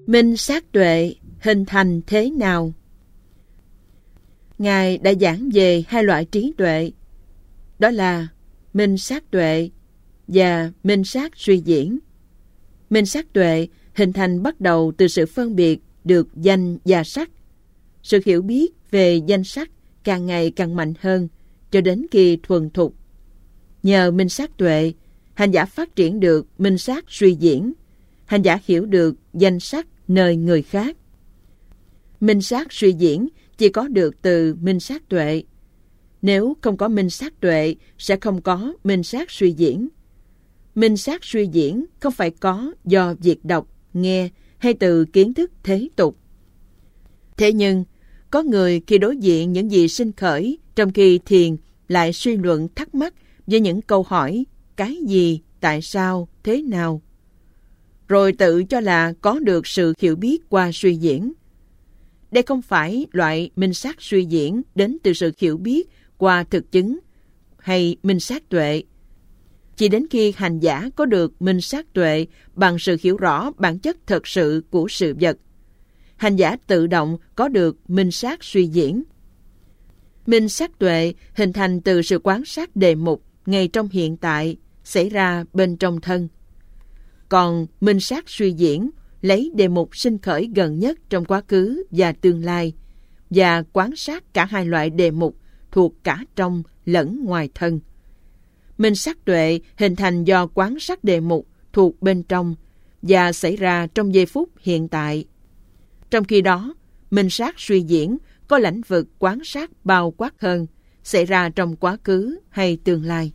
Minh sát tuệ hình thành thế nào? Ngài đã giảng về hai loại trí tuệ, đó là minh sát tuệ và minh sát suy diễn. Minh sát tuệ hình thành bắt đầu từ sự phân biệt được danh và sắc. Sự hiểu biết về danh sắc càng ngày càng mạnh hơn cho đến khi thuần thục. Nhờ minh sát tuệ, hành giả phát triển được minh sát suy diễn. Hành giả hiểu được danh sắc nơi người khác. Minh sát suy diễn chỉ có được từ minh sát tuệ. Nếu không có minh sát tuệ, sẽ không có minh sát suy diễn. Minh sát suy diễn không phải có do việc đọc, nghe hay từ kiến thức thế tục. Thế nhưng, có người khi đối diện những gì sinh khởi trong khi thiền lại suy luận thắc mắc với những câu hỏi cái gì, tại sao, thế nào, rồi tự cho là có được sự hiểu biết qua suy diễn. Đây không phải loại minh sát suy diễn đến từ sự hiểu biết qua thực chứng hay minh sát tuệ. Chỉ đến khi hành giả có được minh sát tuệ bằng sự hiểu rõ bản chất thật sự của sự vật, hành giả tự động có được minh sát suy diễn. Minh sát tuệ hình thành từ sự quan sát đề mục ngay trong hiện tại xảy ra bên trong thân. Còn minh sát suy diễn lấy đề mục sinh khởi gần nhất trong quá khứ và tương lai và quan sát cả hai loại đề mục thuộc cả trong lẫn ngoài thân. Minh sát tuệ hình thành do quan sát đề mục thuộc bên trong và xảy ra trong giây phút hiện tại. Trong khi đó, minh sát suy diễn có lãnh vực quan sát bao quát hơn, xảy ra trong quá khứ hay tương lai.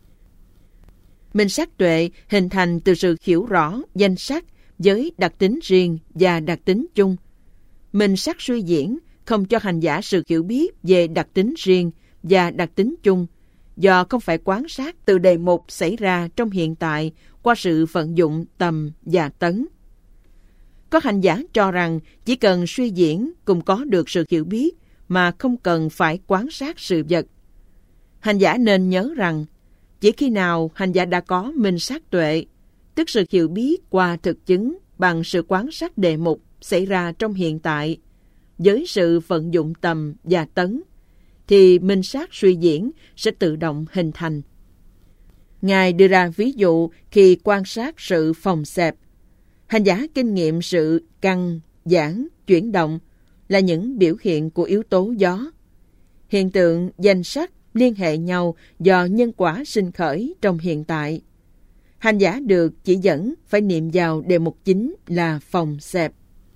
Minh sát tuệ hình thành từ sự hiểu rõ danh sắc với đặc tính riêng và đặc tính chung. Minh sát suy diễn không cho hành giả sự hiểu biết về đặc tính riêng và đặc tính chung, do không phải quan sát từ đề mục xảy ra trong hiện tại qua sự vận dụng tầm và tấn. Có hành giả cho rằng chỉ cần suy diễn cũng có được sự hiểu biết mà không cần phải quan sát sự vật. Hành giả nên nhớ rằng chỉ khi nào hành giả đã có minh sát tuệ, tức sự hiểu biết qua thực chứng bằng sự quan sát đề mục xảy ra trong hiện tại, với sự vận dụng tầm và tấn, thì minh sát suy diễn sẽ tự động hình thành. Ngài đưa ra ví dụ khi quan sát sự phồng xẹp. Hành giả kinh nghiệm sự căng, giãn, chuyển động là những biểu hiện của yếu tố gió. Hiện tượng danh sắc liên hệ nhau do nhân quả sinh khởi trong hiện tại. Hành giả được chỉ dẫn phải niệm vào đề mục chính là phồng xẹp.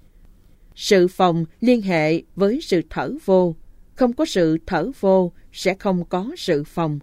Sự phồng liên hệ với sự thở vô. Không có sự thở vô sẽ không có sự phồng.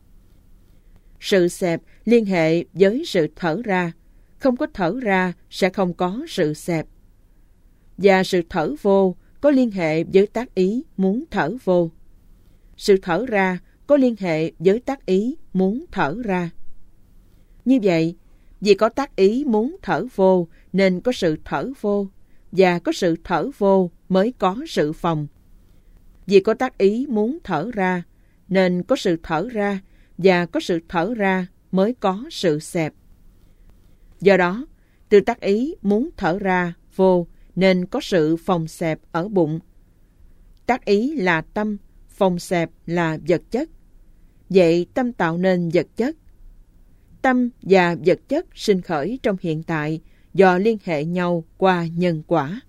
Sự xẹp liên hệ với sự thở ra. Không có thở ra sẽ không có sự xẹp. Và sự thở vô có liên hệ với tác ý muốn thở vô. Sự thở ra có liên hệ với tác ý muốn thở ra. Như vậy, vì có tác ý muốn thở vô nên có sự thở vô, và có sự thở vô mới có sự phồng. Vì có tác ý muốn thở ra nên có sự thở ra, và có sự thở ra mới có sự xẹp. Do đó, từ tác ý muốn thở ra vô nên có sự phồng xẹp ở bụng. Tác ý là tâm, phồng xẹp là vật chất. Vậy tâm tạo nên vật chất. Tâm và vật chất sinh khởi trong hiện tại do liên hệ nhau qua nhân quả.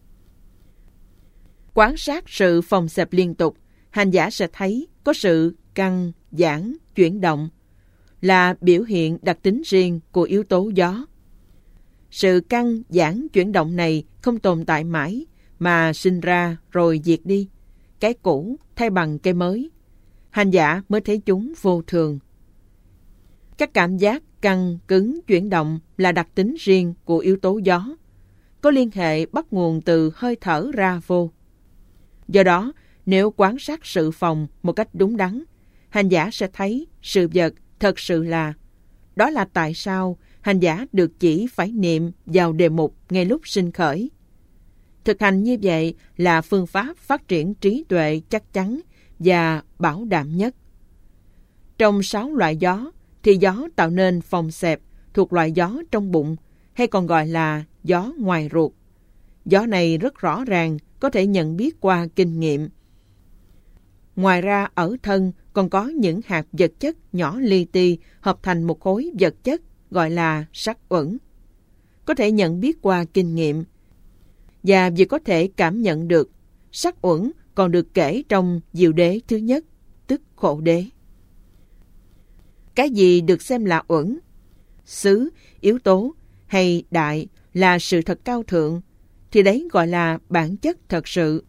Quan sát sự phồng xẹp liên tục, hành giả sẽ thấy có sự căng, giãn, chuyển động là biểu hiện đặc tính riêng của yếu tố gió. Sự căng, giãn, chuyển động này không tồn tại mãi mà sinh ra rồi diệt đi. Cái cũ thay bằng cái mới. Hành giả mới thấy chúng vô thường. Các cảm giác căng, cứng, chuyển động là đặc tính riêng của yếu tố gió, có liên hệ bắt nguồn từ hơi thở ra vô. Do đó, nếu quan sát sự phồng một cách đúng đắn, hành giả sẽ thấy sự vật thật sự là. Đó là tại sao hành giả được chỉ phải niệm vào đề mục ngay lúc sinh khởi. Thực hành như vậy là phương pháp phát triển trí tuệ chắc chắn và bảo đảm nhất. Trong 6 loại gió, thì gió tạo nên phồng xẹp thuộc loại gió trong bụng, hay còn gọi là gió ngoài ruột. Gió này rất rõ ràng, có thể nhận biết qua kinh nghiệm. Ngoài ra ở thân còn có những hạt vật chất nhỏ li ti hợp thành một khối vật chất gọi là sắc uẩn. Có thể nhận biết qua kinh nghiệm. Và vì có thể cảm nhận được, sắc uẩn còn được kể trong diệu đế thứ nhất, tức khổ đế. Cái gì được xem là uẩn? Xứ, yếu tố hay đại là sự thật cao thượng, thì đấy gọi là bản chất thật sự.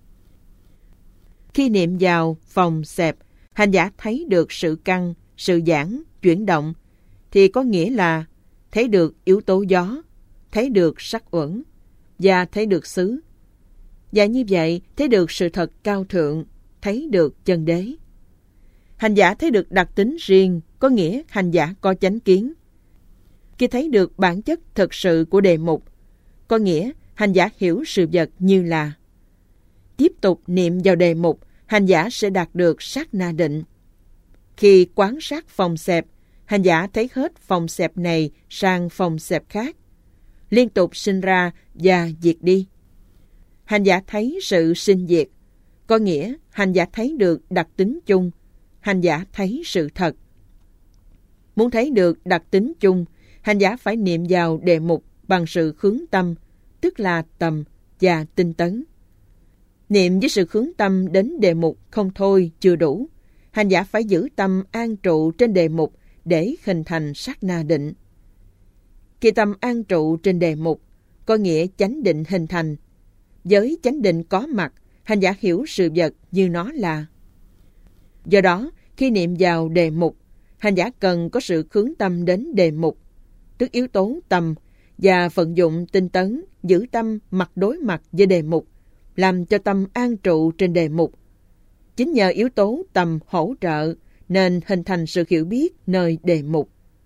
Khi niệm vào phòng xẹp, hành giả thấy được sự căng, sự giãn, chuyển động, thì có nghĩa là thấy được yếu tố gió, thấy được sắc uẩn và thấy được xứ. Và như vậy, thấy được sự thật cao thượng, thấy được chân đế. Hành giả thấy được đặc tính riêng, có nghĩa hành giả có chánh kiến. Khi thấy được bản chất thực sự của đề mục, có nghĩa hành giả hiểu sự vật như là. Tiếp tục niệm vào đề mục, hành giả sẽ đạt được sát na định. Khi quán sát phòng xẹp, hành giả thấy hết phòng xẹp này sang phòng xẹp khác, liên tục sinh ra và diệt đi. Hành giả thấy sự sinh diệt, có nghĩa hành giả thấy được đặc tính chung, hành giả thấy sự thật. Muốn thấy được đặc tính chung, hành giả phải niệm vào đề mục bằng sự hướng tâm, tức là tầm và tinh tấn. Niệm với sự hướng tâm đến đề mục không thôi chưa đủ. Hành giả phải giữ tâm an trụ trên đề mục để hình thành sát na định. Khi tâm an trụ trên đề mục, có nghĩa chánh định hình thành. Với chánh định có mặt, hành giả hiểu sự vật như nó là. Do đó, khi niệm vào đề mục, hành giả cần có sự hướng tâm đến đề mục, tức yếu tố tâm, và vận dụng tinh tấn, giữ tâm mặt đối mặt với đề mục, làm cho tâm an trụ trên đề mục. Chính nhờ yếu tố tâm hỗ trợ nên hình thành sự hiểu biết nơi đề mục.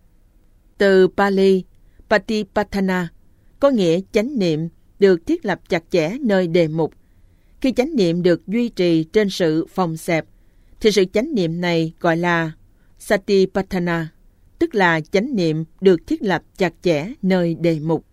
Từ Pali, Patipatthana, có nghĩa chánh niệm, được thiết lập chặt chẽ nơi đề mục. Khi chánh niệm được duy trì trên sự phòng xẹp, thì sự chánh niệm này gọi là Satipatthana, tức là chánh niệm được thiết lập chặt chẽ nơi đề mục.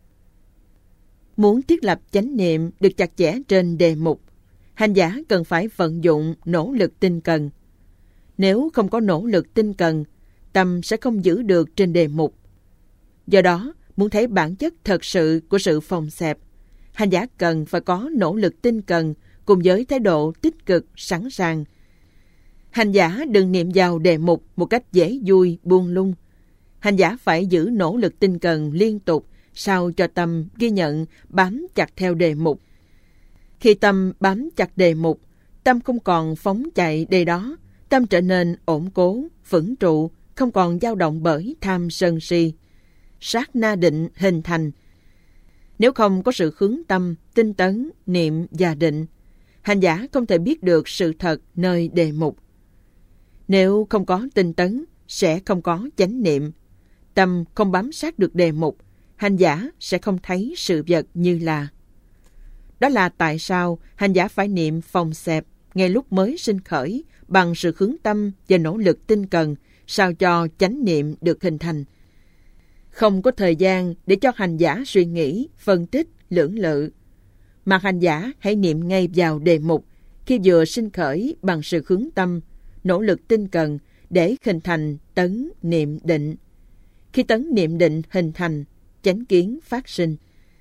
Muốn thiết lập chánh niệm được chặt chẽ trên đề mục, hành giả cần phải vận dụng nỗ lực tinh cần. Nếu không có nỗ lực tinh cần, tâm sẽ không giữ được trên đề mục. Do đó, muốn thấy bản chất thật sự của sự phòng xẹp, hành giả cần phải có nỗ lực tinh cần cùng với thái độ tích cực, sẵn sàng. Hành giả đừng niệm vào đề mục một cách dễ vui, buông lung. Hành giả phải giữ nỗ lực tinh cần liên tục sao cho tâm ghi nhận, bám chặt theo đề mục. Khi tâm bám chặt đề mục, tâm không còn phóng chạy đề đó, tâm trở nên ổn cố, vững trụ, không còn dao động bởi tham sân si. Sát na định hình thành. Nếu không có sự hướng tâm, tinh tấn, niệm và định, hành giả không thể biết được sự thật nơi đề mục. Nếu không có tinh tấn, sẽ không có chánh niệm. Tâm không bám sát được đề mục, hành giả sẽ không thấy sự vật như là. Đó là tại sao hành giả phải niệm phòng xẹp ngay lúc mới sinh khởi bằng sự hướng tâm và nỗ lực tinh cần sao cho chánh niệm được hình thành. Không có thời gian để cho hành giả suy nghĩ, phân tích, lưỡng lự, mà hành giả hãy niệm ngay vào đề mục khi vừa sinh khởi bằng sự hướng tâm, nỗ lực tinh cần để hình thành tấn niệm định. Khi tấn niệm định hình thành, chánh kiến phát sinh.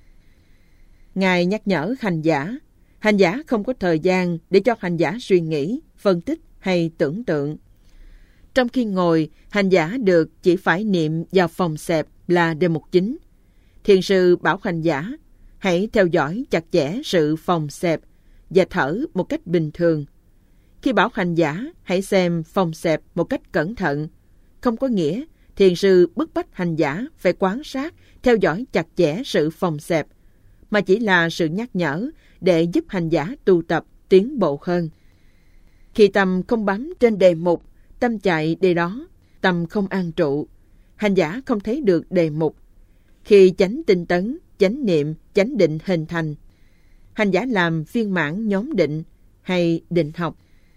Ngài nhắc nhở hành giả không có thời gian để cho hành giả suy nghĩ, phân tích hay tưởng tượng. Trong khi ngồi, hành giả được chỉ phải niệm vào phòng xẹp là đề mục chính. Thiền sư bảo hành giả hãy theo dõi chặt chẽ sự phòng xẹp và thở một cách bình thường. Khi bảo hành giả hãy xem phòng xẹp một cách cẩn thận, không có nghĩa thiền sư bức bách hành giả phải quan sát, theo dõi chặt chẽ sự phòng xẹp, mà chỉ là sự nhắc nhở để giúp hành giả tu tập tiến bộ hơn. Khi tâm không bám trên đề mục, tâm chạy đề đó, tâm không an trụ, hành giả không thấy được đề mục. Khi chánh tinh tấn, chánh niệm, chánh định hình thành, hành giả làm viên mãn nhóm định hay định học.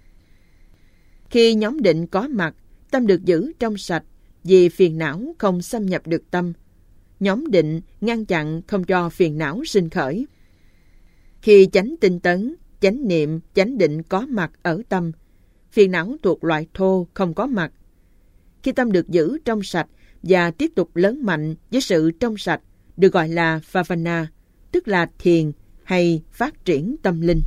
Khi nhóm định có mặt, tâm được giữ trong sạch vì phiền não không xâm nhập được tâm. Nhóm định ngăn chặn không cho phiền não sinh khởi. Khi chánh tinh tấn, chánh niệm, chánh định có mặt ở tâm, phiền não thuộc loại thô không có mặt. Khi tâm được giữ trong sạch và tiếp tục lớn mạnh với sự trong sạch, được gọi là Bhavana, tức là thiền hay phát triển tâm linh.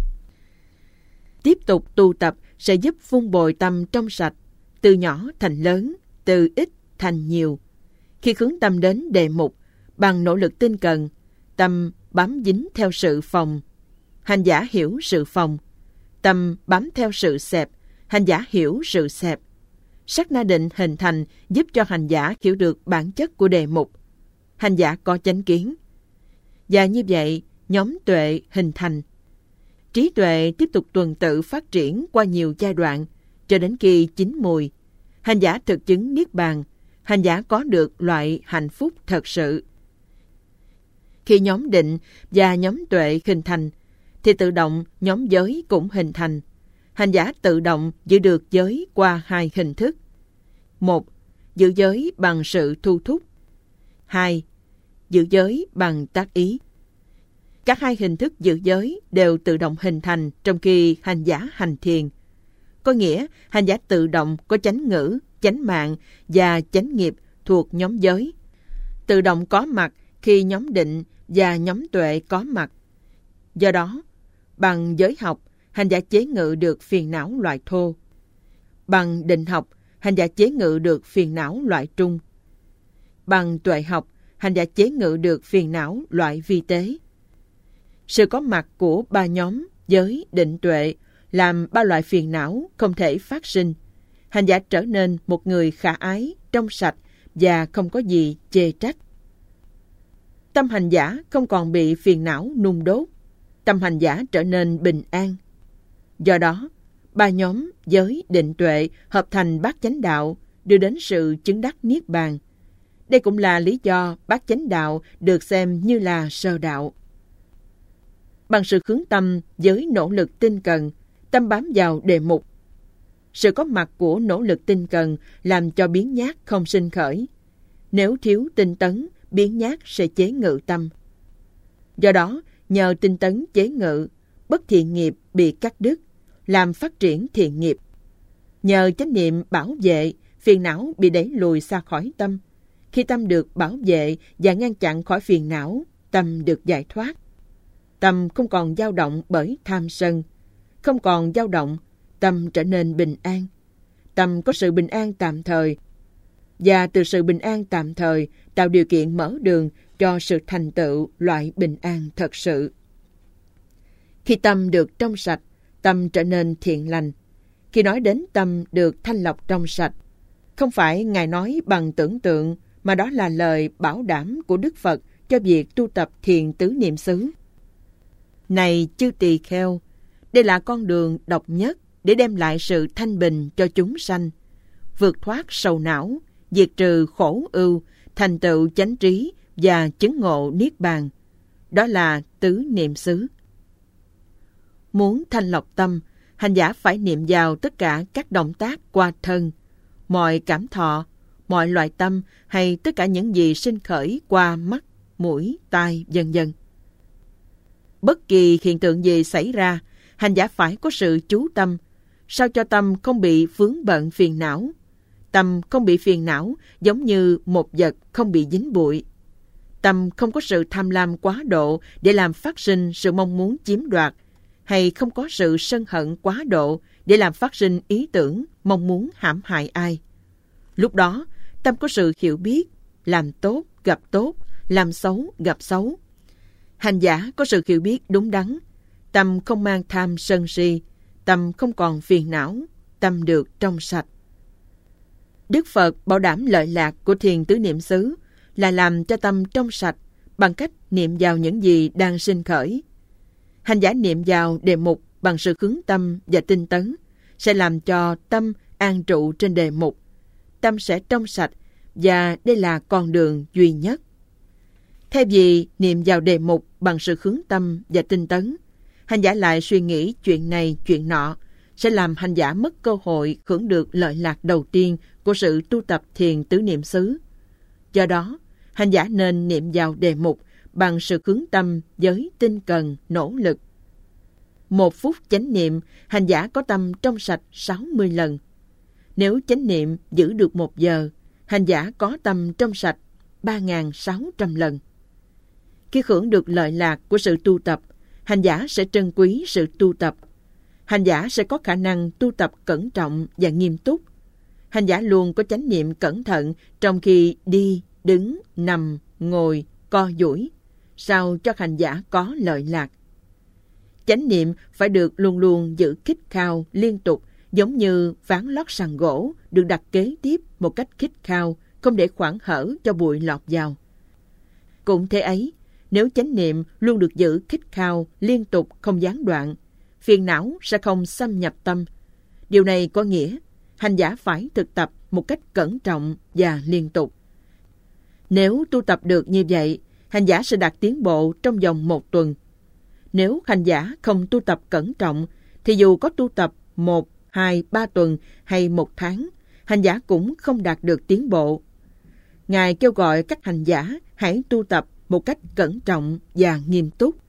Tiếp tục tu tập sẽ giúp vun bồi tâm trong sạch, từ nhỏ thành lớn, từ ít thành nhiều. Khi hướng tâm đến đề mục, bằng nỗ lực tinh cần, tâm bám dính theo sự phòng. Hành giả hiểu sự phòng. Tâm bám theo sự xẹp, hành giả hiểu sự xẹp. Sát na định hình thành giúp cho hành giả hiểu được bản chất của đề mục. Hành giả có chánh kiến. Và như vậy, nhóm tuệ hình thành. Trí tuệ tiếp tục tuần tự phát triển qua nhiều giai đoạn, cho đến khi chín mùi. Hành giả thực chứng niết bàn, hành giả có được loại hạnh phúc thật sự. Khi nhóm định và nhóm tuệ hình thành, thì tự động nhóm giới cũng hình thành. Hành giả tự động giữ được giới qua hai hình thức. 1. Giữ giới bằng sự thu thúc. 2. Giữ giới bằng tác ý. Các hai hình thức giữ giới đều tự động hình thành trong khi hành giả hành thiền. Có nghĩa hành giả tự động có chánh ngữ, chánh mạng và chánh nghiệp thuộc nhóm giới. Tự động có mặt khi nhóm định và nhóm tuệ có mặt. Do đó, bằng giới học, hành giả chế ngự được phiền não loại thô. Bằng định học, hành giả chế ngự được phiền não loại trung. Bằng tuệ học, hành giả chế ngự được phiền não loại vi tế. Sự có mặt của ba nhóm giới, định, tuệ làm ba loại phiền não không thể phát sinh. Hành giả trở nên một người khả ái, trong sạch và không có gì chê trách. Tâm hành giả không còn bị phiền não nung đốt. Tâm hành giả trở nên bình an. Do đó, ba nhóm giới, định, tuệ hợp thành bát chánh đạo, đưa đến sự chứng đắc niết bàn. Đây cũng là lý do bát chánh đạo được xem như là sơ đạo. Bằng sự hướng tâm với nỗ lực tinh cần, tâm bám vào đề mục. Sự có mặt của nỗ lực tinh cần làm cho biếng nhác không sinh khởi. Nếu thiếu tinh tấn, biếng nhác sẽ chế ngự tâm. Do đó, nhờ tinh tấn chế ngự, bất thiện nghiệp bị cắt đứt, làm phát triển thiện nghiệp. Nhờ chánh niệm bảo vệ, phiền não bị đẩy lùi xa khỏi tâm. Khi tâm được bảo vệ và ngăn chặn khỏi phiền não, tâm được giải thoát. Tâm không còn dao động bởi tham sân. Không còn dao động, tâm trở nên bình an. Tâm có sự bình an tạm thời. Và từ sự bình an tạm thời tạo điều kiện mở đường cho sự thành tựu loại bình an thật sự. Khi tâm được trong sạch, tâm trở nên thiện lành. Khi nói đến tâm được thanh lọc trong sạch, không phải Ngài nói bằng tưởng tượng, mà đó là lời bảo đảm của Đức Phật cho việc tu tập thiền tứ niệm xứ. Này chư tỳ kheo, đây là con đường độc nhất để đem lại sự thanh bình cho chúng sanh, vượt thoát sầu não, diệt trừ khổ ưu, thành tựu chánh trí và chứng ngộ niết bàn. Đó là tứ niệm xứ. Muốn thanh lọc tâm, hành giả phải niệm vào tất cả các động tác qua thân, mọi cảm thọ, mọi loại tâm hay tất cả những gì sinh khởi qua mắt, mũi, tai, vân vân. Bất kỳ hiện tượng gì xảy ra, hành giả phải có sự chú tâm, sao cho tâm không bị vướng bận phiền não. Tâm không bị phiền não giống như một vật không bị dính bụi. Tâm không có sự tham lam quá độ để làm phát sinh sự mong muốn chiếm đoạt, hay không có sự sân hận quá độ để làm phát sinh ý tưởng mong muốn hãm hại ai. Lúc đó, tâm có sự hiểu biết, làm tốt gặp tốt, làm xấu gặp xấu. Hành giả có sự hiểu biết đúng đắn, tâm không mang tham sân si, tâm không còn phiền não, tâm được trong sạch. Đức Phật bảo đảm lợi lạc của thiền tứ niệm xứ là làm cho tâm trong sạch bằng cách niệm vào những gì đang sinh khởi. Hành giả niệm vào đề mục bằng sự hướng tâm và tinh tấn sẽ làm cho tâm an trụ trên đề mục. Tâm sẽ trong sạch và đây là con đường duy nhất. Thay vì niệm vào đề mục bằng sự hướng tâm và tinh tấn, hành giả lại suy nghĩ chuyện này chuyện nọ, sẽ làm hành giả mất cơ hội hưởng được lợi lạc đầu tiên của sự tu tập thiền tứ niệm xứ. Do đó, hành giả nên niệm vào đề mục bằng sự hướng tâm với tinh cần, nỗ lực. 1 phút chánh niệm, hành giả có tâm trong sạch 60 lần. Nếu chánh niệm giữ được 1 giờ, hành giả có tâm trong sạch 3.600 lần. Khi hưởng được lợi lạc của sự tu tập, hành giả sẽ trân quý sự tu tập. Hành giả sẽ có khả năng tu tập cẩn trọng và nghiêm túc. Hành giả luôn có chánh niệm cẩn thận trong khi đi, đứng, nằm, ngồi, co duỗi, sao cho hành giả có lợi lạc. Chánh niệm phải được luôn luôn giữ khít khao liên tục, giống như ván lót sàn gỗ được đặt kế tiếp một cách khít khao, không để khoảng hở cho bụi lọt vào. Cũng thế ấy, nếu chánh niệm luôn được giữ khít khao liên tục không gián đoạn, phiền não sẽ không xâm nhập tâm. Điều này có nghĩa hành giả phải thực tập một cách cẩn trọng và liên tục. Nếu tu tập được như vậy, hành giả sẽ đạt tiến bộ trong vòng 1 tuần. Nếu hành giả không tu tập cẩn trọng, thì dù có tu tập 1, 2, 3 tuần hay 1 tháng, hành giả cũng không đạt được tiến bộ. Ngài kêu gọi các hành giả hãy tu tập một cách cẩn trọng và nghiêm túc.